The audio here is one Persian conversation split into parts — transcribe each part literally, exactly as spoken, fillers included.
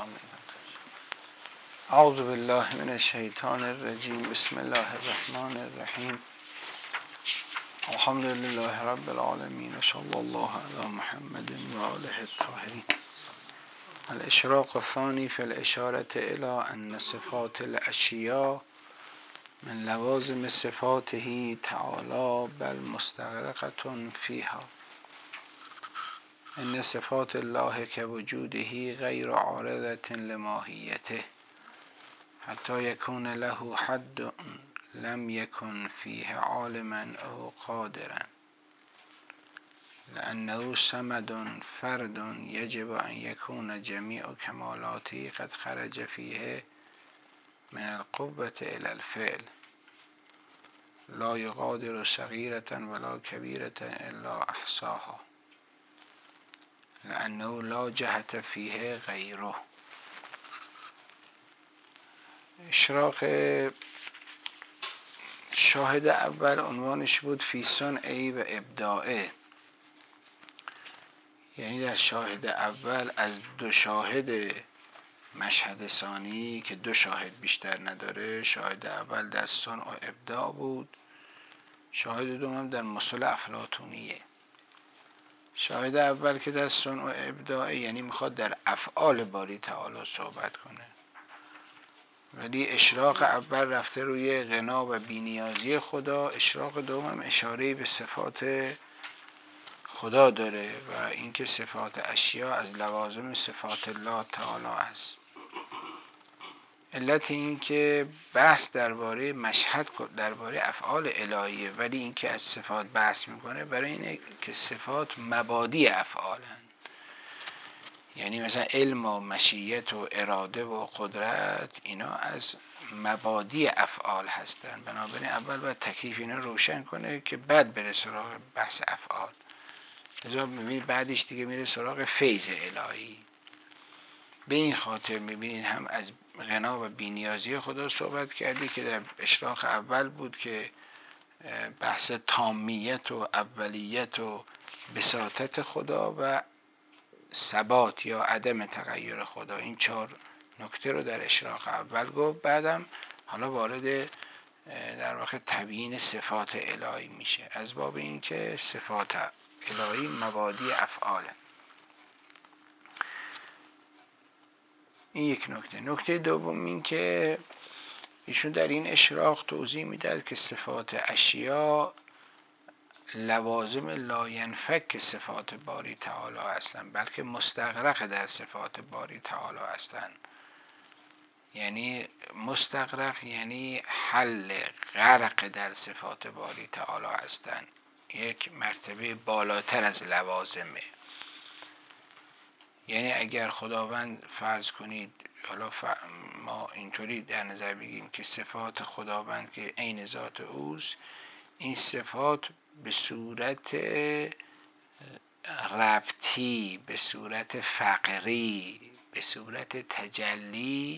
آمین. اعوذ بالله من الشیطان الرجیم. بسم الله الرحمن الرحیم. الحمد لله رب العالمین. صلی الله علی محمد و آله الطاهرین. الاشراق الثانی فی الاشارة الى ان صفات الاشیاء من لوازم صفاته تعالی بل مستغرقة فیها. ان صفات الله كوجوده غیر عارضة لماهیته حتی یکون له حد لم یکن فیه عالما او قادرا لأنه صمد فرد یجب ان یکون جمیع کمالاته قد خرج فیه من القوة الى الفعل لا یقادر صغیرة ولا کبیرة الا احصاها لأنه لا جهت فیه غیره. اشراق شاهد اول عنوانش بود فی صنعی و ابداعه، یعنی در شاهد اول از دو شاهد مشهد ثانی که دو شاهد بیشتر نداره، شاهد اول در صنع و ابداع بود، شاهد دوم در مثل افلاطونیه. شاهد اول که در صنع و ابداع یعنی میخواد در افعال باری تعالی صحبت کنه، ولی اشراق اول رفته روی غنا و بینیازی خدا، اشراق دوم اشاره به صفات خدا داره و اینکه صفات اشیا از لوازم صفات الله تعالی است. علت این که بحث درباره مشهد درباره افعال الهیه، ولی اینکه از صفات بحث میکنه برای اینه که صفات مبادی افعالن، یعنی مثلا علم و مشیت و اراده و قدرت اینا از مبادی افعال هستن. بنابراین اول باید تکلیف اینا روشن کنه که بعد بره سراغ بحث افعال. لذا میبینید بعدش دیگه میره سراغ فیض الهی. به این خاطر میبینید هم از غنا و بینیازی خدا صحبت کردی که در اشراق اول بود که بحث تامیت و اولیت و بساطت خدا و ثبات یا عدم تغییر خدا، این چهار نکته رو در اشراق اول گفت. بعدم حالا وارد در واقع تبیین صفات الهی میشه از باب این که صفات الهی مبادی افعاله. این یک نکته. نکته دوم این که ایشون در این اشراق توضیح میده که صفات اشیا لوازم لا ینفک صفات باری تعالی هستند، بلکه مستغرق در صفات باری تعالی هستند. یعنی مستغرق یعنی حل غرق در صفات باری تعالی هستند، یک مرتبه بالاتر از لوازمه. یعنی اگر خداوند فرض کنید، حالا ما اینطوری در نظر بگیریم که صفات خداوند که عین ذات اوست، این صفات به صورت ربطی، به صورت فقری، به صورت تجلی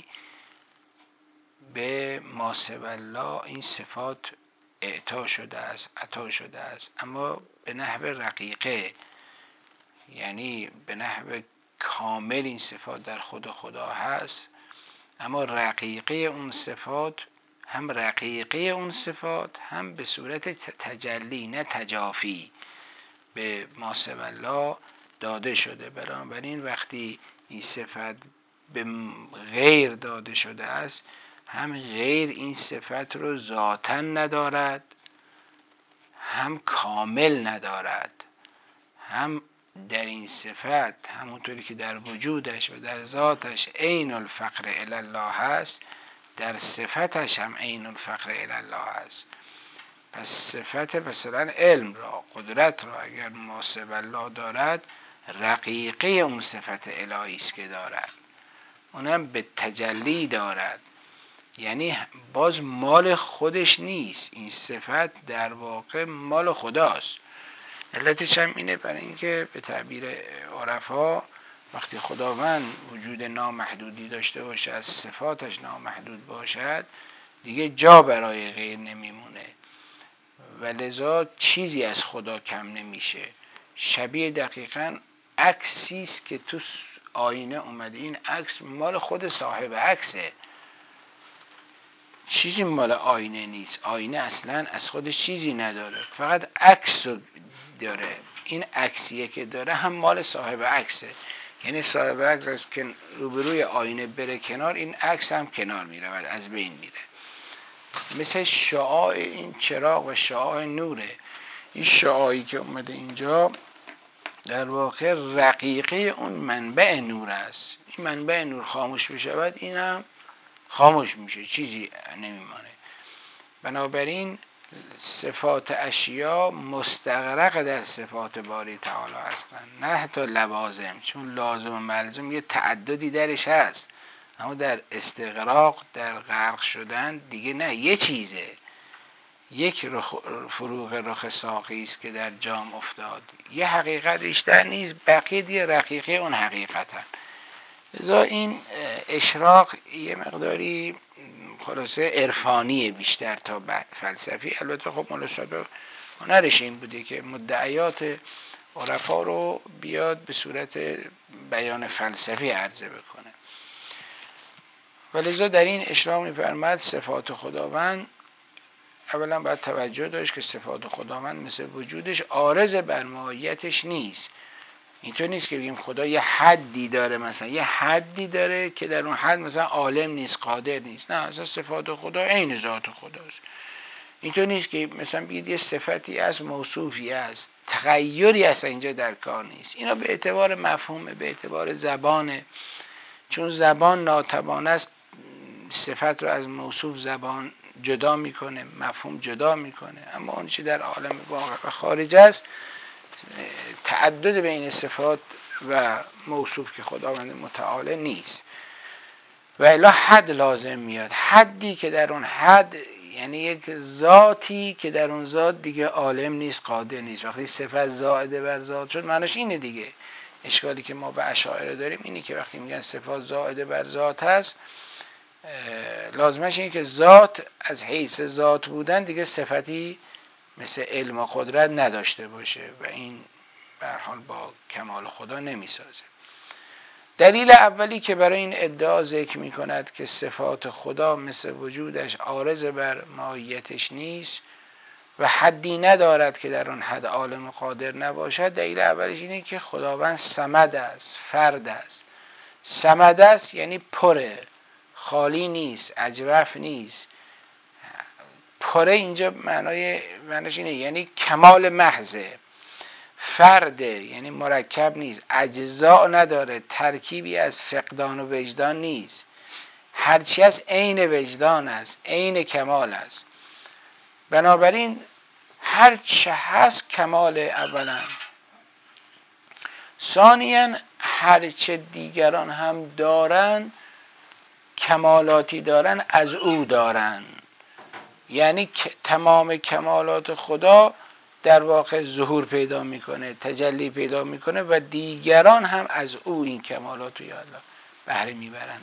به ما سوی الله این صفات اعطا شده است، عطا شده است، اما به نحو رقیقه، یعنی به نحو کامل این صفات در خود خدا هست، اما رقیقه اون صفات هم رقیقه اون صفات هم به صورت تجلی نه تجافی به ما سوی الله داده شده. بنابراین وقتی این صفت به غیر داده شده است، هم غیر این صفت رو ذاتاً ندارد، هم کامل ندارد، هم در این صفت همونطوری که در وجودش و در ذاتش عین الفقر الی الله هست، در صفتش هم عین الفقر الی الله هست. پس صفت مثلا علم را، قدرت را اگر ما سوی الله دارد، رقیقه اون صفت الهی است که دارد، اونم به تجلی دارد، یعنی باز مال خودش نیست، این صفت در واقع مال خداست. علتش هم اینه برای اینکه به تعبیر عرفا وقتی خداوند وجود نامحدودی داشته باشه، از صفاتش نامحدود باشد، دیگه جا برای غیر نمیمونه و لذا چیزی از خدا کم نمیشه. شبیه دقیقاً عکسی است که تو آینه اومده، این عکس مال خود صاحب عکسه، چیزی مال آینه نیست. آینه اصلا از خودش چیزی نداره، فقط عکس رو داره. این عکسیه که داره هم مال صاحب عکسه، یعنی صاحب عکس از که روبروی آینه بره کنار، این عکس هم کنار میره و از بین میره. مثل شعاع این چراغ و شعاع نوره. این شعاعی که اومده اینجا در واقع رقیقه اون منبع نور است. این منبع نور خاموش بشود، این هم خاموش میشه، چیزی نمیمانه. بنابراین صفات اشیا مستغرق در صفات باری تعالی هستند، نه حتی لوازم، چون لازم و ملزم یه تعددی درش هست، اما در استغراق، در غرق شدن دیگه نه، یه چیزه، یک رخ فروغ رخ ساقی است که در جام افتاد، یه حقیقت بیشتر نیست، بقیه دیگه رقیقه اون حقیقتن. لذا این اشراق یه مقداری خلاصه عرفانیه بیشتر تا فلسفی. البته خب مولا صادق هنرش این بوده که مدعیات عرفا رو بیاد به صورت بیان فلسفی عرضه بکنه. ولذا در این اشراق می‌فرماد صفات خداوند اولا باید توجه داشت که صفات خداوند مثل وجودش عارض بر ماهیتش نیست. اینطور نیست که بگیم خدا یه حدی داره، مثلا یه حدی داره که در اون حد مثلا عالم نیست، قادر نیست. نه، اصلا صفات خدا عین ذات خداست. اینطور نیست که مثلا بگید یه صفتی از موصوفی است، تغییری اصلا اینجا در کار نیست. اینا به اعتبار مفهومه، به اعتبار زبانه، چون زبان ناتوان است صفت رو از موصوف زبان جدا میکنه، مفهوم جدا میکنه. اما اون چی در عالم واقع و خارج است، تعدد بین صفات و موصوف که خداوند متعال نیست. و الا حد لازم میاد، حدی که در اون حد یعنی یک ذاتی که در اون ذات دیگه عالم نیست، قادر نیست. وقتی صفت زائده بر ذات شد معناش اینه دیگه. اشکالی که ما به اشاعره داریم اینه که وقتی میگن صفات زائده بر ذات هست، لازمش اینه که ذات از حیث ذات بودن دیگه صفتی مثل علم و قدرت نداشته باشه و این به هر حال با کمال خدا نمیسازه. دلیل اولی که برای این ادعا ذکر میکند که صفات خدا مثل وجودش عارض بر ماهیتش نیست و حدی ندارد که در آن حد عالم و قادر نباشد، دلیل اولش اینه که خداوند صمد است، فرد است. صمد است یعنی پره، خالی نیست، اجوف نیست. پره اینجا معنای معناش اینه یعنی کمال محضه. فرده یعنی مرکب نیست، اجزا نداره، ترکیبی از فقدان و وجدان نیست. هرچی از عین وجدان است، عین کمال است. بنابراین هر چه هست کمال اولا. ثانیاً هر چه دیگران هم دارن، کمالاتی دارن، از او دارن. یعنی تمام کمالات خدا در واقع ظهور پیدا میکنه، تجلی پیدا میکنه و دیگران هم از او این کمالات رو یا الله بهره میبرند.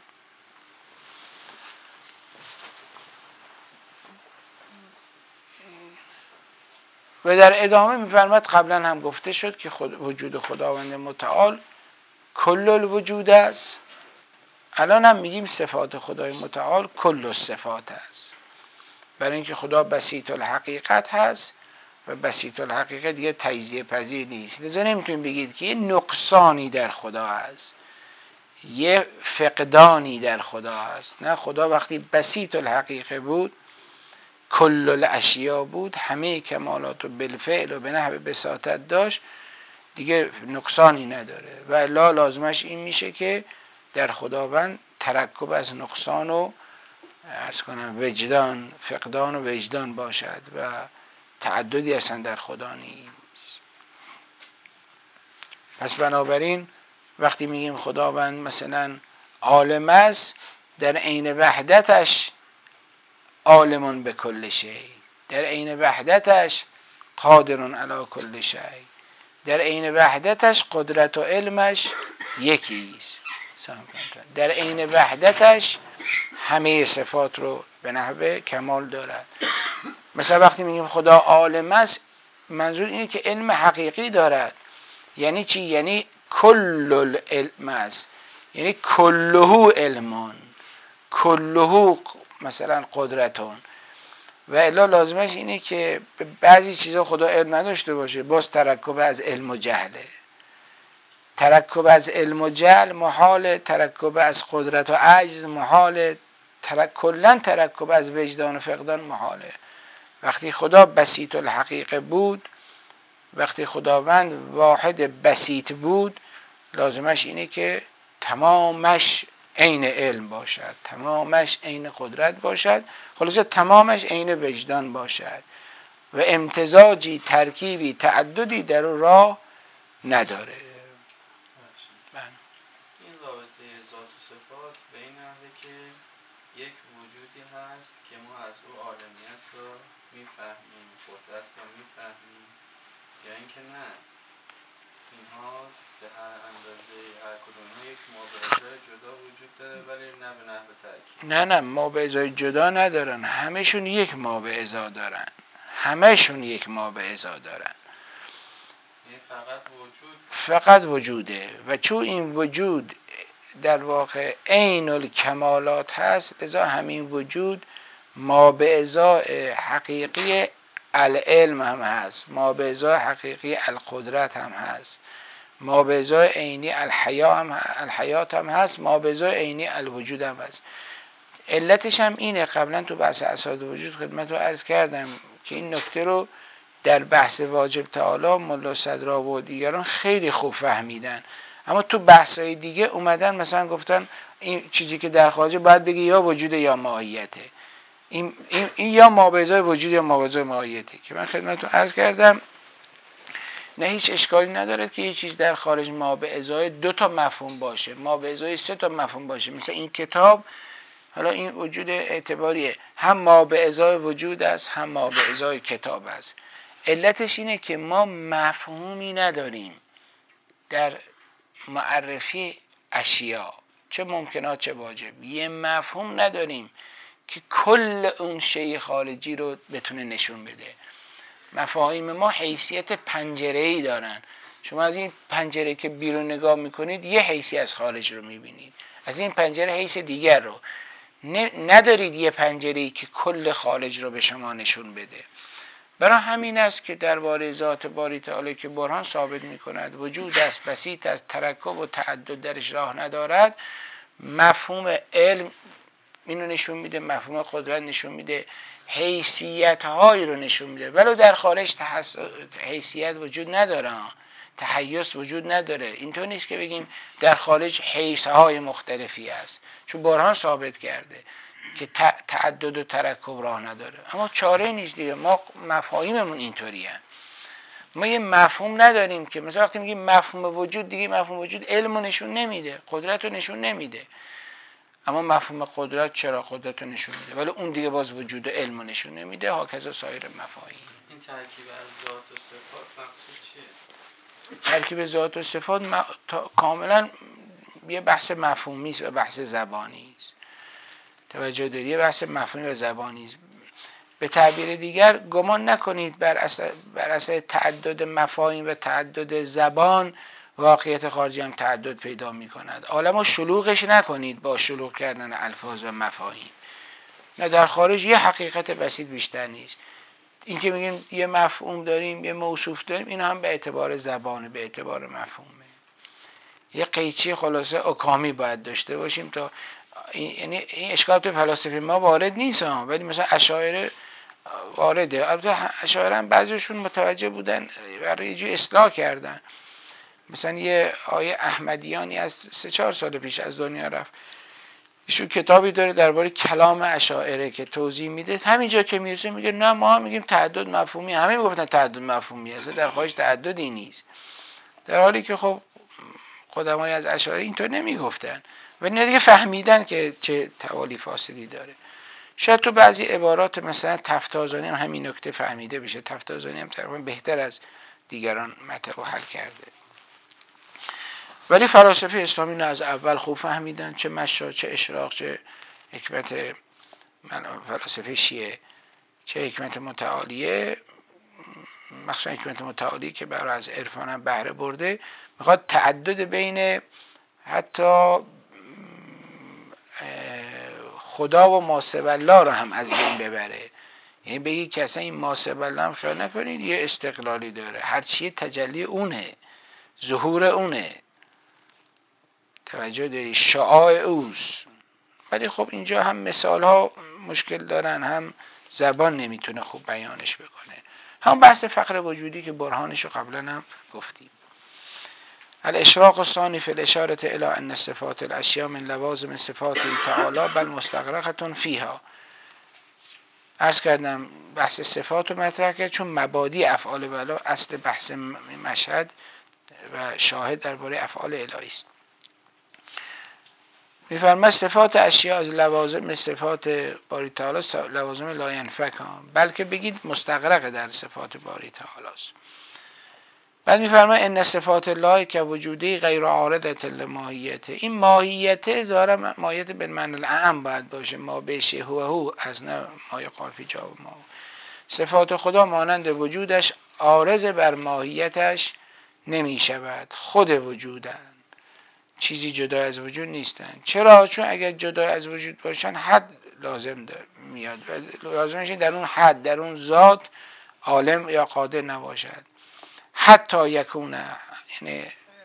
و در ادامه میفرماد قبلا هم گفته شد که خود وجود خداوند متعال کل الوجود است. الان هم میگیم صفات خدای متعال کل الصفات است، برای اینکه خدا بسیط الحقیقت هست و بسیط الحقیقت دیگه تجزیه پذیر نیست. لذا نمیتونیم بگید که یه نقصانی در خدا هست، یه فقدانی در خدا هست. نه، خدا وقتی بسیط الحقیقه بود، کل الاشیا بود، همه کمالات و بالفعل و به نحو بساطت داشت، دیگه نقصانی نداره. و الا لازمش این میشه که در خداوند ترکب از نقصان و از کنم وجدان، فقدان و وجدان باشد و تعددی اصلا در خدا نیست. پس بنابراین وقتی میگیم خداوند مثلا عالم است، در عین وحدتش عالمون به کل شی، در عین وحدتش قادرون علی کل شی، در عین وحدتش قدرت و علمش یکیست، در عین وحدتش همه صفات رو به نحو کمال دارد. مثلا وقتی میگیم خدا عالم است، منظور اینه که علم حقیقی دارد. یعنی چی؟ یعنی کل العلم است، یعنی کلهو علمان، کلهو مثلا قدرتون. و الا لازمش اینه که به بعضی چیزا خدا علم نداشته باشه، باز ترکب از علم و جهله. ترکب از علم و جهل محاله، ترکب از قدرت و عجز محاله، ترک... کلن ترکب از وجدان و فقدان محاله. وقتی خدا بسیط الحقیقه بود، وقتی خداوند واحد بسیط بود، لازمش اینه که تمامش عین علم باشد، تمامش عین قدرت باشد، خلاصه تمامش عین وجدان باشد و امتزاجی، ترکیبی، تعددی در اون راه نداره. این رابطه ذات و صفات به این نحوه که یک وجودی هست که ما از او عالمیت رو میفهمیم، قدرت رو میفهمیم، یا اینکه نه اینها به هر اندازه هر کدوم یک مابعضای جدا وجود داره ولی نه به نحو ترکیب. نه نه مابعضای جدا ندارن، همشون یک مابعضا دارن، همشون یک مابعضا دارن. فقط وجود فقط وجوده و چون این وجود در واقع عین الکمالات هست، لذا همین وجود مابعضای حقیقی العلم هم هست، مابعضای حقیقی القدرت هم هست، مابعضای عینی الحیا هم الحیات هم هست، مابعضای عینی الوجود هم هست. علتش هم اینه، قبلا تو بحث اساس وجود خدمت رو عرض کردم که این نکته رو در بحث واجب تعالی ملا صدرا و دیگران خیلی خوب فهمیدن، اما تو بحث‌های دیگه اومدن مثلا گفتن این چیزی که در خارجه باید بگی یا وجود یا ماهیته، این, این, این یا مابعضای وجود یا مابعضای ماهیته، که من خدمتتون عرض کردم نه هیچ اشکالی نداره که یه چیز در خارج مابعضای دو تا مفهوم باشه، مابعضای سه تا مفهوم باشه. مثلا این کتاب، حالا این وجود اعتباریه، هم مابعضای وجود است هم مابعضای کتاب است. علتش اینه که ما مفهومی نداریم در معرفی اشیا، چه ممکنات چه واجب، یه مفهوم نداریم که کل اون شیء خارجی رو بتونه نشون بده. مفاهیم ما حیثیت پنجره‌ای دارن، شما از این پنجره که بیرون نگاه میکنید یه حیثی از خارج رو میبینید، از این پنجره حیث دیگر رو ندارید، یه پنجره‌ای که کل خارج رو به شما نشون بده. برای همین است که درباره ذات باری تعالی که برهان ثابت می‌کند وجود است، بسیط است، ترکب و تعدد درش راه ندارد، مفهوم علم اینو نشون میده، مفهوم قدرت نشون میده، حیثیت‌هایی رو نشون میده. ولی در خارج تحس... حیثیت وجود نداره، تحیز وجود نداره. اینطور نیست که بگیم در خارج حیث‌های مختلفی است، چون برهان ثابت کرده که تعدد و ترکب راه نداره. اما چاره نیست دیگه، ما مفاهیممون اینطوری هست. ما یه مفهوم نداریم که مثلا وقتی میگیم مفهوم وجود، دیگه مفهوم وجود علم رو نشون نمیده، قدرت رو نشون نمیده. اما مفهوم قدرت چرا قدرت رو نشون میده، ولی اون دیگه باز وجود و علم رو نشون نمیده. هاکذا سایر مفاهیم. این ترکیب از ذات و صفات مقصود چیه؟ ترکیب ذات و صفات م... تا... کاملا یه بحث مفهومی است و بحث زبانی است. توجه داری؟ یه بحث مفهومی و زبانی است. به تعبیر دیگر گمان نکنید بر اثر بر اثر تعدد مفاهیم و تعدد زبان واقعیت خارجی هم تعدد پیدا می کند. عالمو شلوغش نکنید با شلوغ کردن الفاظ و مفاهیم. نه، در خارج یه حقیقت بسیط بیشتر نیست. این که میگیم یه مفهوم داریم یه موصوف داریم، این هم به اعتبار زبانه، به اعتبار مفهومه. یه قیچی خلاصه اکامی باید داشته باشیم تا یعنی این اشکالات فلاسفه ما وارد نیست ها، ولی مثلا اشاعره وارده. البته اشاعره هم بعضیشون متوجه بودن برای یه جور اصلاح کردن. مثلا یه آیه احمدیانی از سه چهار سال پیش از دنیا رفت، ایشون کتابی داره درباره کلام اشاعره که توضیح میده. همینجا که میرسه میگه نه ما میگیم تعدد مفهومی، همه میگفتن تعدد مفهومی است، در خارج تعددی نیست، در حالی که خب قدمای از اشاعره اینطور نمیگفتن و اینا دیگه فهمیدن که چه توالی فاصلی داره. شاید تو بعضی عبارات مثلا تفتازانی هم همین نکته فهمیده بشه. تفتازانی هم تقریبا بهتر از دیگران مطلب رو حل کرده. ولی فلاسفه اسلامی نه از اول خوب فهمیدن، چه مشا، چه اشراق، چه حکمت من فلاسفه شیعه، چه حکمت متعالیه. مخصوصا حکمت متعالی که برای از عرفان هم بهره برده، میخواد تعدد بین حتی خدا و ماسب الله رو هم از بین ببره. یعنی بگی که اصلا این ماسب الله هم خیال نکنید یه استقلالی داره، هر چیه تجلی اونه، ظهور اونه، توجه داری، شعاع اوست. ولی خب اینجا هم مثال ها مشکل دارن، هم زبان نمیتونه خوب بیانش بکنه. هم بحث فقر وجودی که برهانشو قبلا هم گفتیم. الاشراق الثانی فی الاشاره الی ان صفات الاشیاء من لوازم صفات تعالی بل مستغرقه فیها. عرض کردم بحث صفات رو مطرح کرد چون مبادی افعال بلا اصل بحث مشهد و شاهد درباره افعال الهی است. می‌فرماید صفات اشیاء از لوازم صفات باری تعالی لوازم لا ینفک، بلکه بگید مستغرق در صفات باری تعالی است. بعد می‌فرماید ان صفات الله که وجودی غیر عارضه لماهیت، این ماهیت ظاهرا ماهیت به معنی الاعم باید باشه، ما بشه هو هو از نه ما یقال فی جواب ما. صفات خدا مانند وجودش عارض بر ماهیتش نمی شود، خود وجودند، چیزی جدا از وجود نیستند. چرا؟ چون اگر جدا از وجود باشن حد لازم میاد، لازم میشه در اون حد، در اون ذات عالم یا قادر نباشد. حتی یکونه، یعنی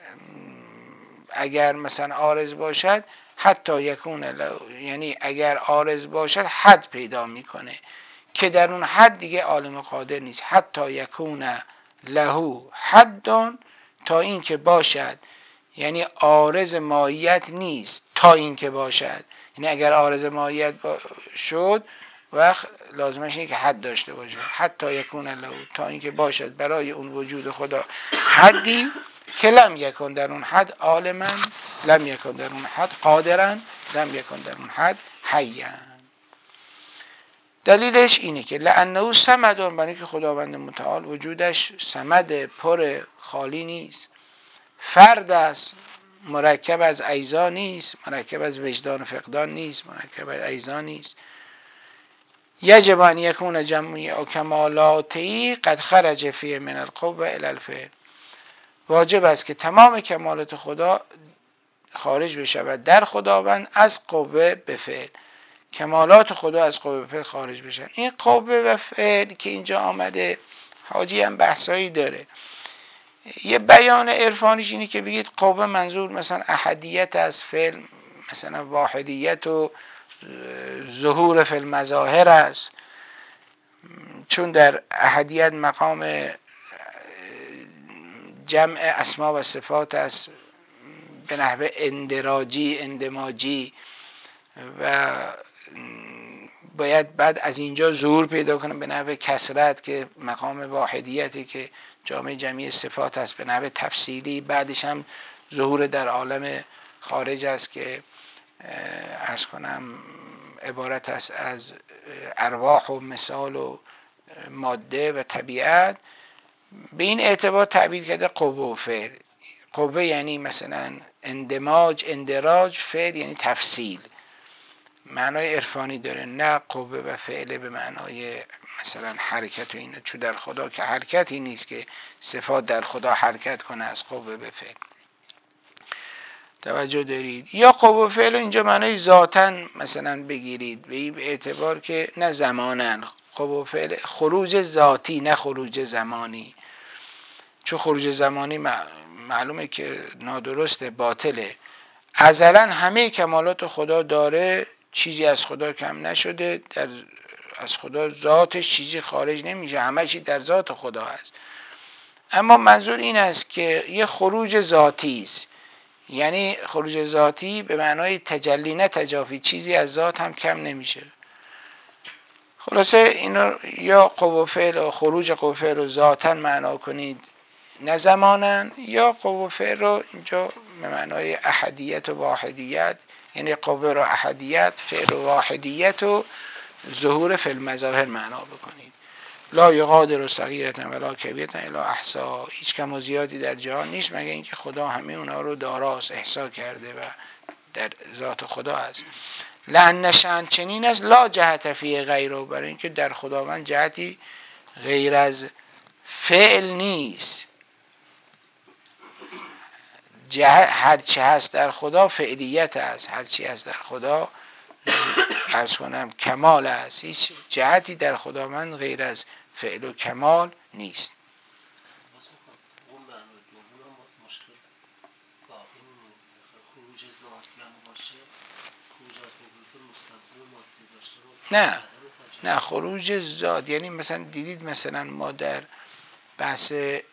اگر مثلا عارض باشد حتی یکونه، یعنی اگر عارض باشد حد پیدا میکنه که در اون حد دیگه عالم قادر نیست. حتی یکونه له حدون، تا این که باشد، یعنی عارض ماهیت نیست تا این که باشد. یعنی اگر عارض ماهیت شد وقت لازمش اینه که حد داشته باشه. حتی یکون له، تا این که باشد برای اون وجود خدا حدی که لم یکن در اون حد عالما، لم یکن در اون حد قادرا، لم یکن در اون حد حیا. دلیلش اینه که لانه صمد، برای که خداوند متعال وجودش صمد، پر، خالی نیست، فرد است، مرکب از اجزا نیست، مرکب از وجدان و فقدان نیست، مرکب از اجزا نیست. یجب ان یکون جمعی و کمالاتی قد خرج فیه من القوه الی الفعل، واجب است که تمام کمالات خدا خارج بشود در خداوند از قوه به فعل، کمالات خدا از قوه به فعل خارج بشن. این قوه و فعل که اینجا آمده حاجی هم بحثایی داره. یه بیان عرفانیش اینه که بگید قوه منظور مثلا احدیت از فعل، مثلا واحدیت و ظهور فی المظاهر است، چون در احدیت مقام جمع اسما و صفات است به نحو اندراجی اندماجی و باید بعد از اینجا ظهور پیدا کنه به نحو کثرت که مقام واحدیتی که جامع جمعی صفات است به نحو تفصیلی، بعدش هم ظهور در عالم خارج است که عرض کنم عبارت است از ارواح و مثال و ماده و طبیعت. به این اعتبار تعبیر کرده قوه و فعل. قوه یعنی مثلا اندماج، اندراج، فعل یعنی تفصیل، معنای عرفانی داره، نه قوه و فعل به معنای مثلا حرکت و اینا، چون در خدا که حرکتی نیست که صفات در خدا حرکت کنه از قوه به فعل. توجه دارید؟ یا قوه و فعل اینجا معنای ذاتن مثلا بگیرید به این اعتبار که نه زمانن، قوه و فعل خروج ذاتی نه خروج زمانی، چون خروج زمانی معلومه که نادرسته، باطله. ازلا همه کمالات خدا داره، چیزی از خدا کم نشده، در از خدا ذاتش چیزی خارج نمیشه، همه چی در ذات خدا هست. اما منظور این است که یه خروج ذاتی است، یعنی خروج ذاتی به معنای تجلی نه تجافی، چیزی از ذات هم کم نمیشه. خلاصه اینو یا قوه فعل و خروج قوه فعل رو ذاتاً معنا کنید نه زماناً، یا قوه فعل رو اینجا به معنای احدیت و واحدیت، یعنی قوه رو احدیت، فعل و واحدیت و ظهور فی المظاهر معنا بکنید. لا یغادر صغیرة ولا کبیرة الا احصاها، هیچ کم و زیادی در جهان نیست مگر اینکه خدا همه اونها رو داراست، احصا کرده و در ذات خدا است. لأن شأن چنین است لا جهت فی غیره، برای اینکه در خداوند جهتی غیر از فعل نیست. هر چی هست در خدا فعلیت است، هر چی هست در خدا عرض کنم کمال است. هیچ جهتی در خداوند غیر از فعل و کمال نیست. نه نه خروج ذات یعنی مثلا دیدید مثلا ما در بحث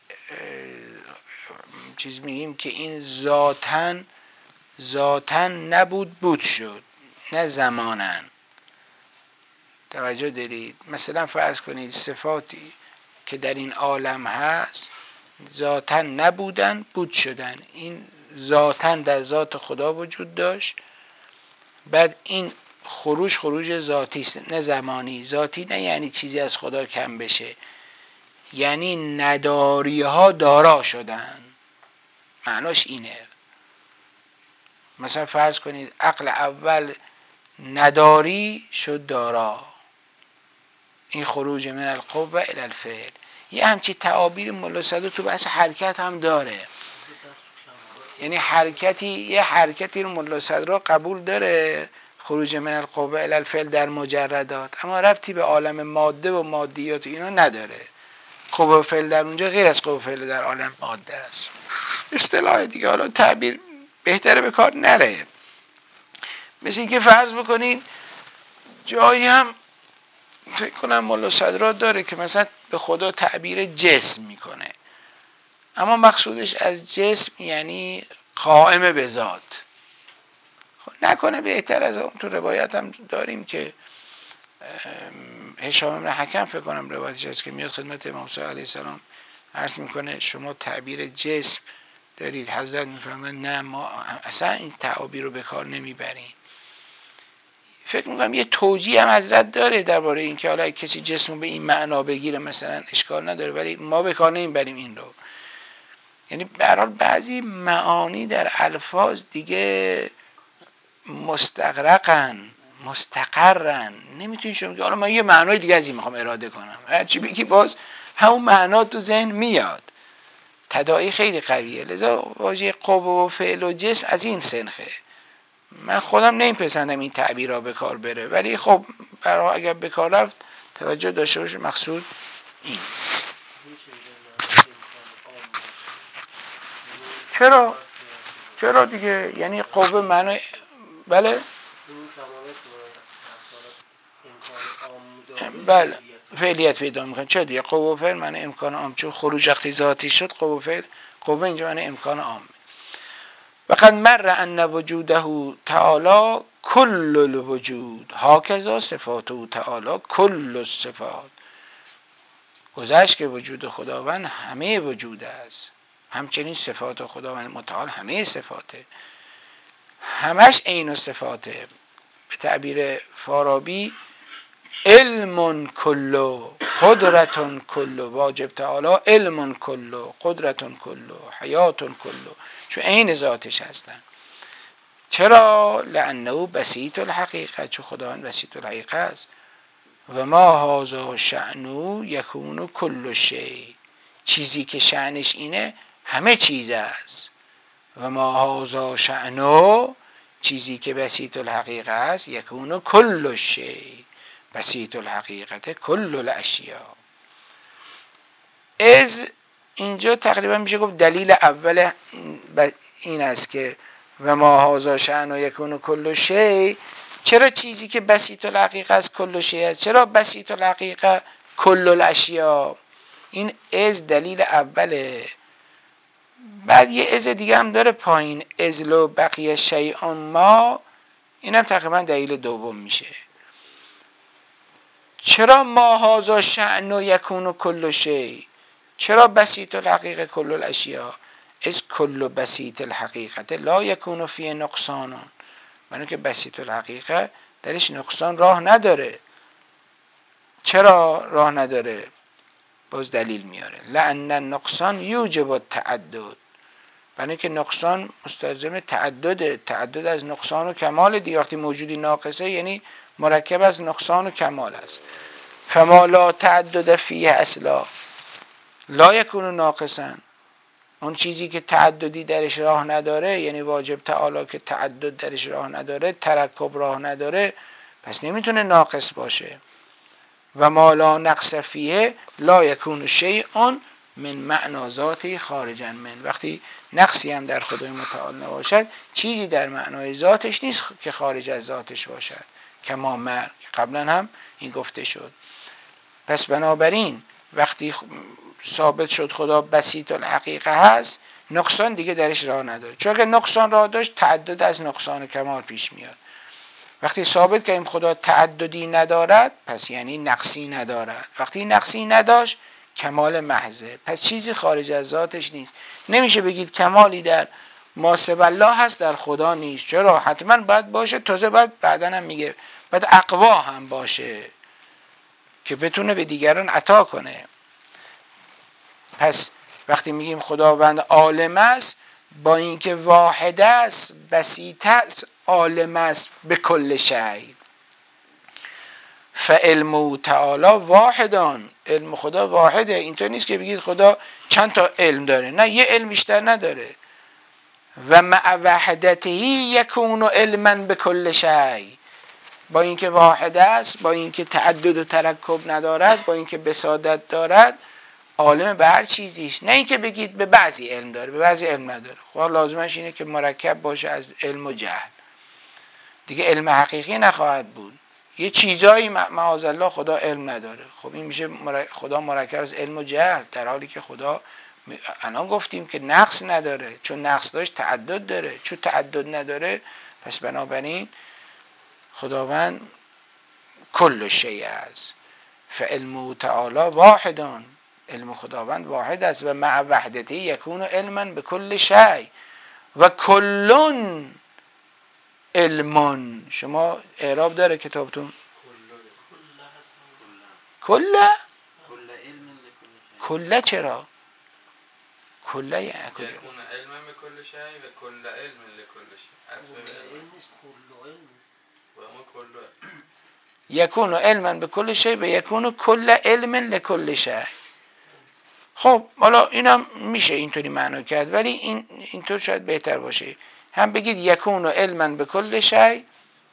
چیز میگیم که این ذاتن ذاتن نبود بود شد، نه زمانن. توجه دارید؟ مثلا فرض کنید صفاتی که در این عالم هست ذاتن نبودن بود شدن. این ذاتن در ذات خدا وجود داشت، بعد این خروج خروج ذاتی است نه زمانی. ذاتی نه یعنی چیزی از خدا کم بشه، یعنی نداری ها دارا شدن. معناش اینه. مثلا فرض کنید عقل اول نداری شد دارا، این خروج من القوه الی الفعل. یه همچی تعابیر ملا صدر تو بحث حرکت هم داره، یعنی حرکتی یه حرکتی رو ملا صدر قبول داره خروج من القوه الی الفعل در مجردات، اما ربطی به عالم ماده و مادیات اینا نداره. قوه و فعل در اونجا غیر از قوه و فعل در عالم ماده است. اصطلاح دیگه حالا تعبیر بهتره به کار نره. مثل اینکه فرض بکنین جایی هم فکر کنم ملا صدرات داره که مثلا به خدا تعبیر جسم میکنه، اما مقصودش از جسم یعنی قائم به ذات. خب نکنه بهتر از اون تو روایت هم داریم که هشام بن حکم فکر کنم روایتش هست که میاد خدمت امام صادق علیه السلام عرض میکنه شما تعبیر جسم دارید؟ حضرت میفرمایند نه ما اصلا این تعابیر رو به کار نمیبریم. فکر میکنم یه توجیه هم حضرت داره درباره این که حالا کسی جسم رو به این معنا بگیره مثلا اشکال نداره، ولی ما به کار نمیبریم این رو. یعنی به هر حال بعضی معانی در الفاظ دیگه مستغرقن مستقرن، نمیتونی شما که حالا من یه معنای دیگه از این میخوام اراده کنم، هر چی بگی باز همون معنا تو ذهن میاد. تداعی خیلی قویه. لذا واژه قوه و فعل و جسم از این سنخه. من خودم نمیپسندم این تعبیر را به کار بره، ولی خب برای اگر به کار رفت توجه داشته باشه مقصود این. چرا؟ چرا دیگه؟ یعنی قوه معنی بله؟ بله فعلیت پیدا میکنه. چرا دیگه؟ قوه و فعل معنی امکان عام، چون خروج وقتی ذاتی شد قوه و فعل، قوه اینجا معنی امکان عام. وقد مر ان وجوده تعالی کل الوجود هکذا صفاته تعالی کل الصفات. گذشت که وجود خداوند همه وجود است، همچنین صفات خداوند متعال همه صفاته، همش عین صفاته. به تعبیر فارابی علم کلو قدرتون کلو، واجب تعالی علم کلو قدرتون کلو حیاتون کلو، چون عین ذاتش هستن. چرا؟ لانه بسیط الحقیقه، چون خداوند بسیط الحقیقه است. و ما هذا شأنو یکون کل شیء، چیزی که شأنش اینه همه چیز است. و ما هذا شأنو، چیزی که بسیط الحقیقه است، یکون کل شیء بسیط الحقیقت کل الاشیاء. از اینجا تقریبا میشه گفت دلیل اول این است که و ما هذا شأن و یکون کل شیء. چرا چیزی که بسیط الحقیقه است کل شیء است؟ چرا بسیط الحقیقه کل الاشیاء؟ این از دلیل اوله. بعد یه از دیگه هم داره پایین، از لو بقیه شیء ما، اینم تقریبا دلیل دوم میشه. چرا ما هذا شأن و یکون کل شیء؟ چرا بسیط الحقیقه کل الاشیاء؟ از کل بسیط الحقیقت لا یکون فی نقصان، معنی که بسیط الحقیقه درش نقصان راه نداره. چرا راه نداره؟ باز دلیل میاره، لأن النقصان یوجب التعدد، معنی که نقصان مستلزم تعدده. تعدد از نقصان و کمال دیگه. وقتی موجودی ناقصه یعنی مرکب از نقصان و کمال است. فما لا تعدد فیه اصلا، لا یکون ناقصا، اون چیزی که تعددی درش راه نداره، یعنی واجب تعالی که تعدد درش راه نداره، ترکب راه نداره، پس نمیتونه ناقص باشه. و ما لا نقص فیه لا یکون شیء من معنا ذاتی خارجا من. وقتی نقصی هم در خدای متعال نباشد، چیزی در معنای ذاتش نیست که خارج از ذاتش باشد، کما مرگ. قبلا هم این گفته شد. پس بنابراین وقتی ثابت شد خدا بسیط الحقیقه هست، نقصان دیگه درش راه نداره، چون اگه نقصان راه داشت تعدد از نقصان کمال پیش میاد. وقتی ثابت کردیم خدا تعددی ندارد، پس یعنی نقصی ندارد. وقتی نقصی نداشت، کمال محضه، پس چیزی خارج از ذاتش نیست. نمیشه بگید کمالی در ما سوی الله هست در خدا نیست. چرا؟ حتما باید باشه. تازه باید بعداً هم میگه باید اقوا هم باشه که بتونه به دیگران عطا کنه. پس وقتی میگیم خداوند عالم است، با اینکه واحد است، بسیط است، عالم است به کل شیء. فعلم تعالی واحدان، علم خدا واحده. اینطور نیست که بگید خدا چند تا علم داره، نه، یه علم بیشتر نداره. و مع وحدته یکون علما به کل شیء، با اینکه واحد است، با اینکه تعدد و ترکب ندارد، با اینکه بساطت دارد، عالم به هر چیزیش. نه اینکه بگید به بعضی علم داره، به بعضی علم نداره. خدا لازمش اینه که مرکب باشه از علم و جهل، دیگه علم حقیقی نخواهد بود. یه چیزایی معاذالله خدا علم نداره، خب این میشه خدا مرکب از علم و جهل، در حالی که خدا الان گفتیم که نقص نداره. چون نقص داشت تعدد داره، چون تعدد نداره پس بنابراین خداوند کل شیء است. فعلم تعالی واحدان، علم خداوند واحد است. و مع وحدته یکون علما به کل شیء و کلون علمون. شما اعراب داره کتابتون؟ کل کل چرا؟ کل یعنی کل یکون علما به کل شیء و کل علم لکل شیء. یکون علما به کل شیء و یکون کل علم لکل شیء. خب حالا اینم میشه اینطوری معنا کرد، ولی این اینطور شاید بهتر باشه. هم بگید یکون علما به کل شیء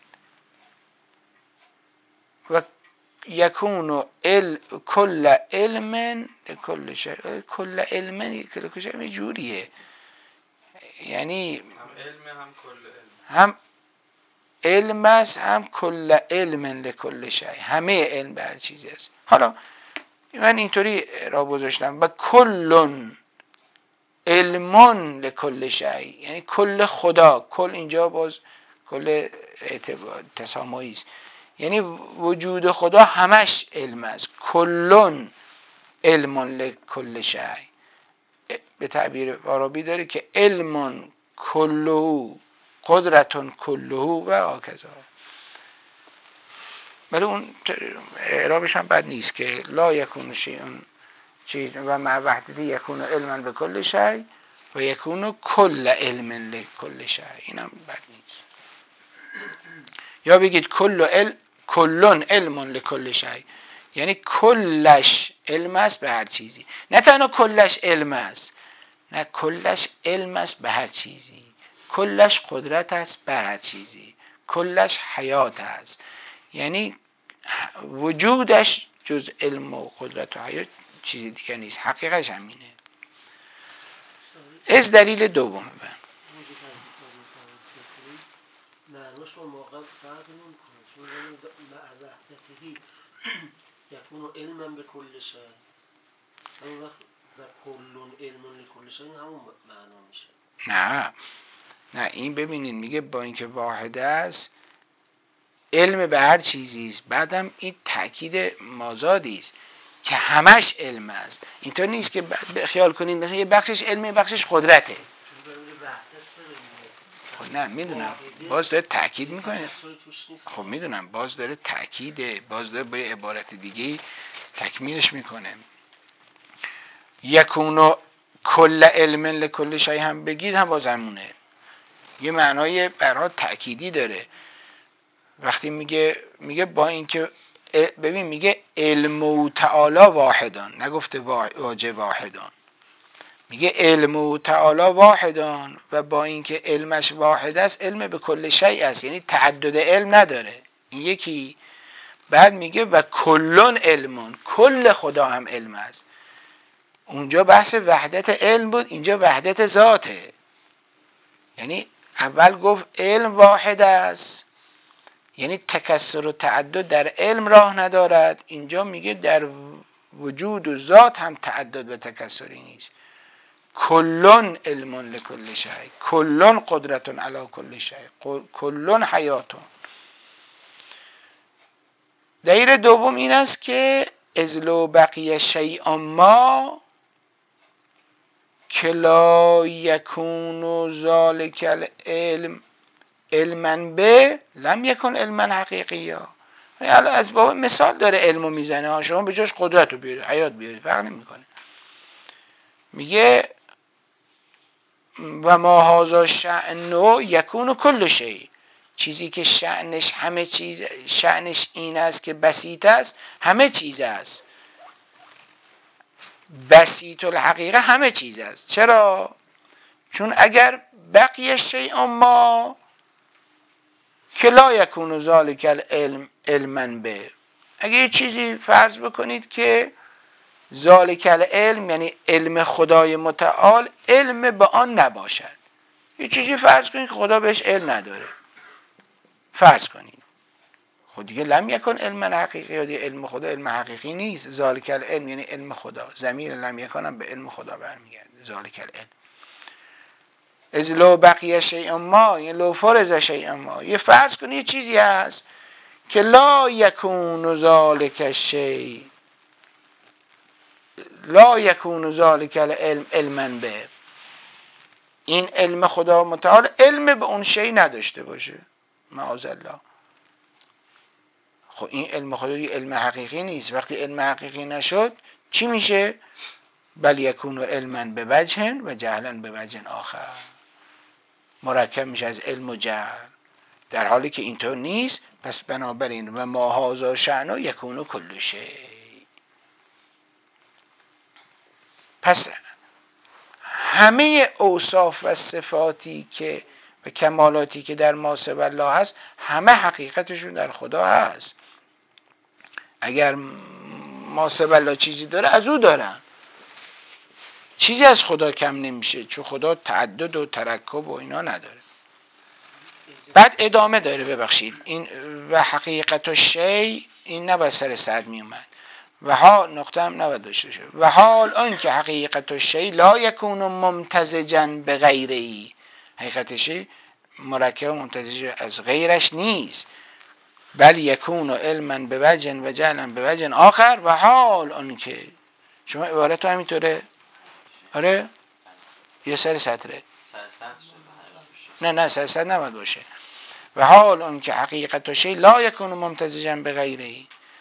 و یکون ال کل علم لکل شیء. کل علم لکل شیء یه جوریه، یعنی هم علم هم کل علم، هم علم است هم کل علم لکل شیء، همه علم به هر چیزی است. حالا من اینطوری را گذاشتم و کلون علمون لکل شیء، یعنی کل خدا. کل اینجا باز کل تسامحی است، یعنی وجود خدا همش علم است. کلون علمون لکل شیء. به تعبیر عربی داره که علمون کلهو قدرتون کلهو و آکذا. ولی اون اعرابش هم بد نیست که لا یکون شیء چیز و مع وحدته یکون علما به کل شیء و یکون کل علم لکل شیء. اینم بد نیست. یا بگید کل علم کلون علم لکل شیء، یعنی کلش علم است به هر چیزی. نه تنها کلش علم است، نه کلش علم است به هر چیزی، کلش قدرت است به هر چیزی، کلش حیات است. یعنی وجودش جز علم و قدرت و حیات چیزی دیگه نیست. حقیقتش همینه. از دلیل دوم من معناش با موقع فرق نمی‌کنه، چون مع وحدته یکون علما به کل شیء، همون وقت و کلون علم لکل شیء همون معنا میشه. نه نه این ببینید میگه با اینکه واحد است علم به هر چیزی است، بعدم این تاکید مازادی است که همش علم است. اینطور نیست که خیال کنید مثلا یه بخشش علمه بخشش قدرته. خب نه میدونم باز داره تاکید میکنه. خب میدونم باز داره تاکیده، باز داره با یه عبارت دیگه تکمیلش میکنه. یکونو کل علم لکل شیء هم بگید هم باز همونه، یه معنای برای تأکیدی داره. وقتی میگه میگه با اینکه ببین میگه علم او تعالی واحدان، نگفته واجب واحدان، میگه علم او تعالی واحدان و با اینکه علمش واحد است علم به کل شیء است، یعنی تعدد علم نداره. این یکی. بعد میگه و کلون علمون، کل خدا هم علم است. اونجا بحث وحدت علم بود، اینجا وحدت ذاته. یعنی اول گفت علم واحد است، یعنی تکثر و تعدد در علم راه ندارد. اینجا میگه در وجود و ذات هم تعدد و تکثری نیست. کلون علم لکل شیء، کلون قدرتون علی کل شیء، کلون حیاتون. دلیل دوم این است که اذ لو بقی شیء ما که لا یکون ذلک العلم علما به لم یکن علما حقیقیا. حالا از باب مثال داره علمو میزنه ها، شما به جاش قدرت رو بیارید، حیات بیارید، فرق نمیکنه. میگه و ما هذا شأنه یکون کل شیء، چیزی که شأنش همه چیز، شأنش این است که بسیط است، همه چیز است. بسیط الحقیقه همه چیز است. چرا؟ چون اگر بقیه شیء ما که لا یکون ذلک العلم علما به، اگه یه چیزی فرض بکنید که ذلک العلم یعنی علم خدای متعال علم به آن نباشد، یه چیزی فرض کنید که خدا بهش علم نداره، فرض کنید، خود دیگه لم یکن علم حقیقی، یا دیگه علم خدا علم حقیقی نیست. ذالک العلم یعنی علم خدا، ضمیر لم یکن هم به علم خدا برمیگرده. ذالک العلم از لو بقیه شیء ما، یعنی لو فرض شیء ما، یه فرض کنید یه چیزی هست که لا یکون ذالک الشیء، لا یکون ذالک العلم علما به، این علم خدا متعال علم به اون شیء نداشته باشه، معاذ الله. خب این علم خدا یه علم حقیقی نیست. وقتی علم حقیقی نشد چی میشه؟ بل یکون علما به وجه و جهلا به وجه آخر، مرکب میشه از علم و جهل، در حالی که اینطور نیست. پس بنابراین و ما هذا شأنه یکون کل شیء. پس همه اوصاف و صفاتی که و کمالاتی که در ما سوی الله هست همه حقیقتشون در خدا هست. اگر ما سوی الله چیزی داره از او دارن، چیزی از خدا کم نمیشه، چون خدا تعدد و ترکب و اینا نداره. بعد ادامه داره، ببخشید این و حقیقت و شی این نباید سر صد می اومد و ها نقطه هم نباید داشته شد. و حال آن که حقیقت و شی لا یکون ممتزجا به غیری، حقیقت شی مرکب ممتزج از غیرش نیست، بل یکون علما به وجه و جهلا به وجه آخر. و حال آن که شما عبارت همینطوره، آره یه سر سطره، نه نه سر سطر نباید باشه. و حال اون که حقیقت و شی لا یکون ممتزجا به غیره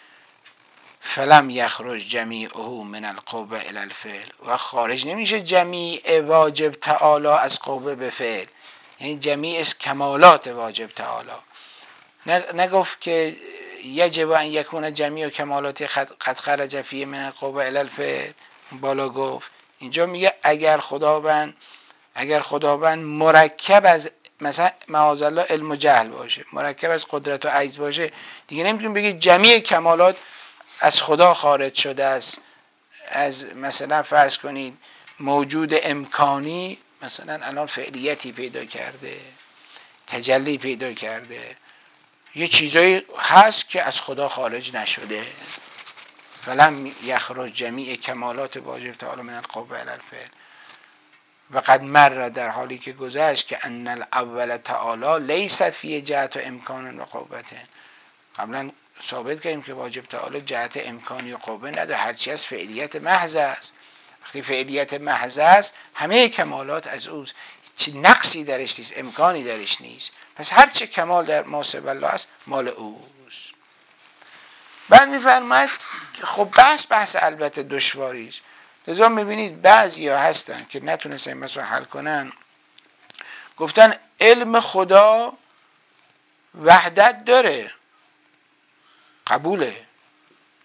فلم یخرج جمیعه من القوه الی الفعل، و خارج نمیشه جمیع واجب تعالی از قوه به فعل، یعنی جمیع کمالات واجب تعالی. نگفت که یجب ان یکون جمیع کمالات قد خرج فیه من القوه الی الفعل، بالا گفت. اینجا میگه اگر خداوند اگر خداوند مرکب از مثلا معاذ الله علم و جهل باشه، مرکب از قدرت و عجز باشه، دیگه نمیتونیم بگید جمیع کمالات از خدا خارج شده است. از مثلا فرض کنید موجود امکانی مثلا الان فعلیتی پیدا کرده، تجلی پیدا کرده، یه چیزایی هست که از خدا خارج نشده. فلم یخرج جمیع کمالات واجب تعالی من القوه الی الفعل. و قد مر، در حالی که گذشت، که ان الاول تعالی لیس فی جهت و امکان و قوت. قبلا ثابت کردیم که واجب تعالی جهت امکانی و قوه نداره، هرچی از فعلیت محض است. وقتی فعلیت محض است همه کمالات از اوست، چی نقصی درش نیست، امکانی درش نیست. پس هر چه کمال در ما سوی الله است مال اوست. بعد میفرماید خب بحث بحث البته دشواری است. لذا میبینید بعضیا هستن که نتونستن مثلا حل کنن، گفتن علم خدا وحدت داره، قبوله،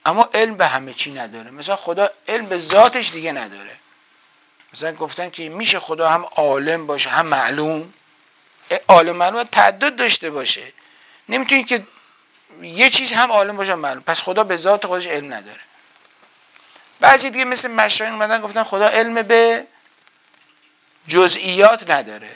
اما علم به همه چی نداره. مثلا خدا علم به ذاتش دیگه نداره. مثلا گفتن که میشه خدا هم عالم باشه هم معلوم. عالم معلوم تعدد داشته باشه، نمیتونی که یه چیز هم عالم باشه هم معلوم. پس خدا به ذات خودش علم نداره. بعضی دیگه مثل مشایخ اومدن گفتن خدا علم به جزئیات نداره،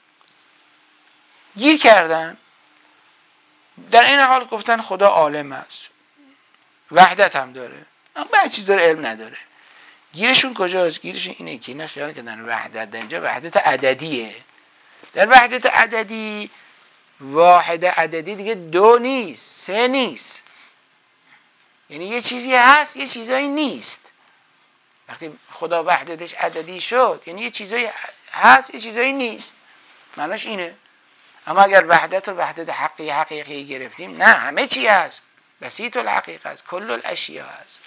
گیر کردن. در این حال گفتن خدا عالم است، وحدت هم داره، اما به چیز داره علم نداره. گیرشون کجاست؟ گیرشون اینه که اینا خیال کردن وحدت در اینجا وحدت عددیه. در وحدت عددی واحد عددی دیگه دو نیست، سه نیست. یعنی یه چیزی هست یه چیزایی نیست. وقتی خدا وحدتش عددی شد یعنی یه چیزایی هست یه چیزایی نیست، معناش اینه. اما اگر وحدت و وحدت حقی حقیقی گرفتیم، نه همه چی هست، بسیط الحقیقه است، کل الاشیاء است.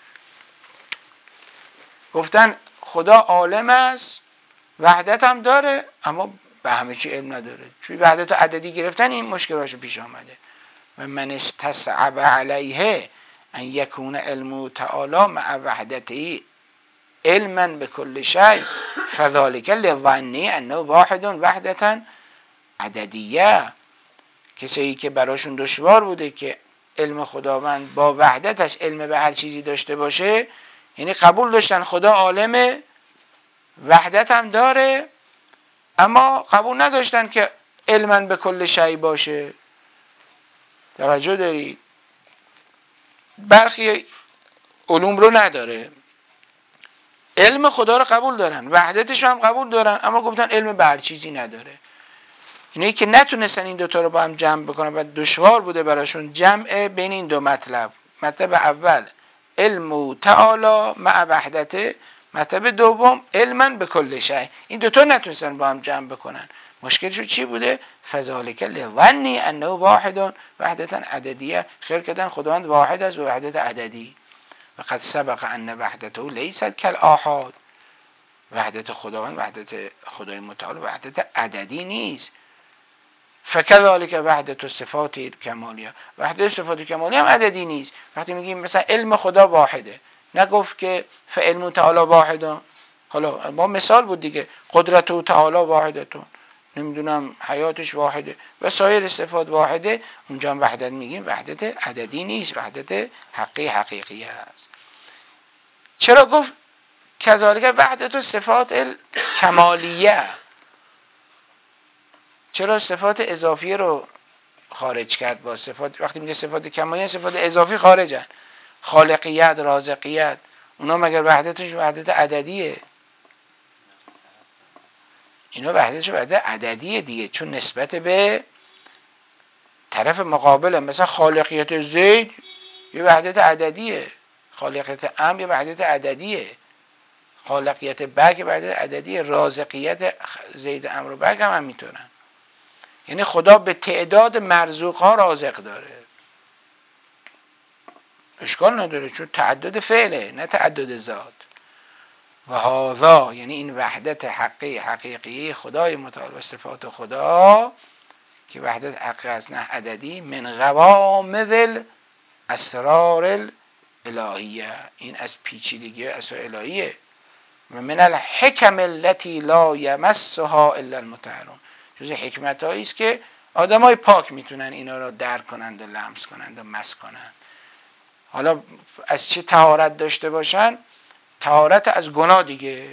گفتن خدا عالم است، وحدت هم داره اما به همه چی علم نداره. چون وحدت عددی گرفتن این مشکلاشو پیش آمده. و من استصعب علیه ان یکون علم تعالی مع وحدته علما بكل شیء فذلك لظنی انه واحد وحدتا عددیه. کسایی که براشون دشوار بوده که علم خداوند با وحدتش علم به هر چیزی داشته باشه، یعنی قبول داشتن خدا عالم وحدت هم داره اما قبول نداشتن که علما به کل شیء باشه. توجه دارید؟ برخی علوم رو نداره، علم خدا رو قبول دارن، وحدتش هم قبول دارن اما گفتن علم به هر چیزی نداره. اینه که نتونستن این دوتا رو با هم جمع بکنن و دشوار بوده براشون جمع بین این دو مطلب. مطلب اول علم تعالی مع وحدته، مطلب دوم علما به کل شیء. این دوتا نتونستن با هم جمع بکنن. مشکلشون چی بوده؟ فذلک لظنی انه واحد وحدتا عددیه. خیال کردن خداوند واحد است و وحدت عددی. و قد سبق ان وحدته لیست کالآحاد. وحدت خداوند وحدت خدای متعال وحدت عددی نیست. فکذلک وحدت صفات کمالیه. وحدت صفات کمالیه هم عددی نیست. وقتی میگیم مثلا علم خدا واحده، نگفت که فعلم تعالی واحده. حالا ما مثال بود دیگه، قدرت تعالی واحدتون، نمیدونم حیاتش واحده و سایر صفات واحده. اونجا هم وحدت میگیم وحدت عددی نیست، وحدت حقی حقیقی است. چرا گفت کذالک وحدت صفات کمالیه؟ چرا صفات اضافیه رو خارج کرد با صفات؟ وقتی میگه صفات کمالیه صفات اضافی خارجن، خالقیت، رازقیت، اونا مگر وحدتش وحدت عددیه؟ اینا وحدتش وحدت عددیه دیگه، چون نسبت به طرف مقابل. مثلا خالقیت زید یه وحدت عددیه، خالقیت امر یه وحدت عددیه، خالقیت برگ وحدت عددیه، رازقیت زید امر و برگ هم, هم میتونن. یعنی خدا به تعداد مرزوق ها رازق داره، اشکال نداره چون تعدد فعله نه تعدد ذات. و هذا یعنی این وحدت حقی حقیقی خدای متعال و صفات خدا که وحدت حقی است نه عددی، من غوامض الاسرار الالهیه، این از پیچیدگی اسرار الهیه. و من الحکم التي لا یمسها الا المطهرون، جز حکمت هایی است که آدم های پاک میتونن اینا رو درک کنند و لمس کنند و مس کنند. حالا از چه طهارت داشته باشن؟ طهارت از گناه دیگه.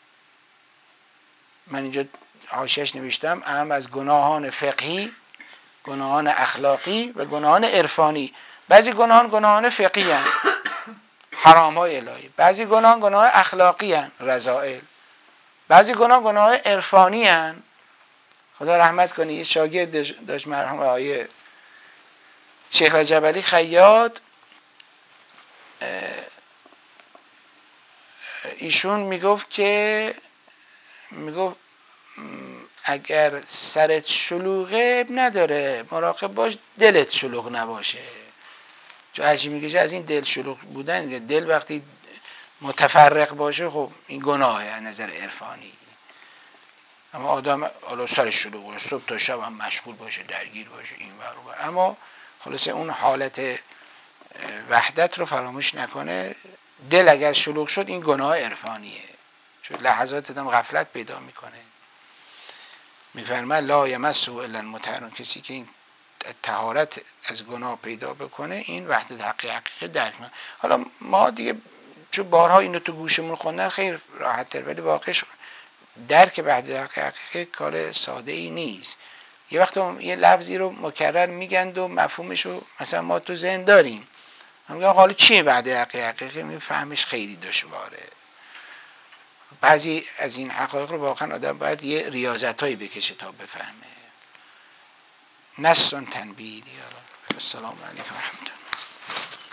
من اینجا حاشیه‌اش نوشتم اهم از گناهان فقهی، گناهان اخلاقی و گناهان عرفانی. بعضی گناهان گناهان فقهی هستند، حرام های الهی. بعضی گناهان گناه اخلاقی هستند، رذائل. بعضی گناه گناه عرفانی هستند. خدا رحمت کنه یه شاگرد داشت مرحوم آقای شیخ جبلی خیاط، ایشون میگفت که میگفت اگر سرت شلوغه نداره مراقب باش دلت شلوغ نباشه. چون هرچی میگه از این دل شلوغ بودن، دل وقتی متفرق باشه خب این گناهه از نظر عرفانی. اما آدم حالا سرش شلوغ باشه صبح تا شب هم مشغول باشه درگیر باشه این ور اون ور، اما خلاصه اون حالت وحدت رو فراموش نکنه، دل اگر شلوغ شد این گناه عرفانیه، چون لحظات هم غفلت پیدا میکنه. میفرماید لا یمسه الا المطهرون، کسی که این طهارت از گناه پیدا بکنه این وحدت حقیقی درک میکنه. حالا ما دیگه چون بارها اینو تو گوشمون خوندن خیلی راحت تر، ولی واقعش درک وحدت حقیقی کار ساده ای نیست. یه وقت یه لفظی رو مکرر میگند و مفهومش رو مثلا ما تو ذهن داریم، میگم حالا چیه وحدت حقیقی، میفهمش خیلی دشواره. بعضی از این حقایق رو واقعا آدم باید یه ریاضتایی بکشه تا بفهمه. نص تنبیه. السلام علیکم و رحمت الله.